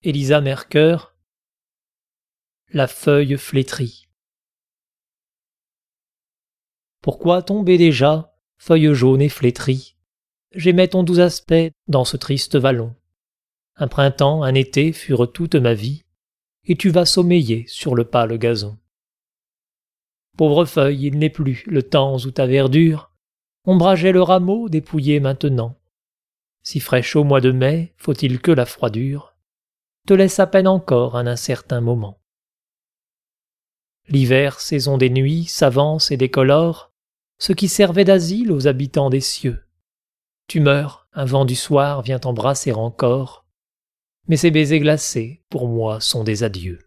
Elisa Mercœur. La feuille flétrie. Pourquoi tomber déjà, feuille jaune et flétrie? J'aimais ton doux aspect dans ce triste vallon. Un printemps, un été furent toute ma vie, et tu vas sommeiller sur le pâle gazon. Pauvre feuille, il n'est plus le temps où ta verdure ombrageait le rameau dépouillé maintenant. Si fraîche au mois de mai, faut-il que la froidure te laisse à peine encore un incertain moment. L'hiver, saison des nuits, s'avance et décolore ce qui servait d'asile aux habitants des cieux. Tu meurs, un vent du soir vient t'embrasser encore, mais ces baisers glacés, pour moi, sont des adieux.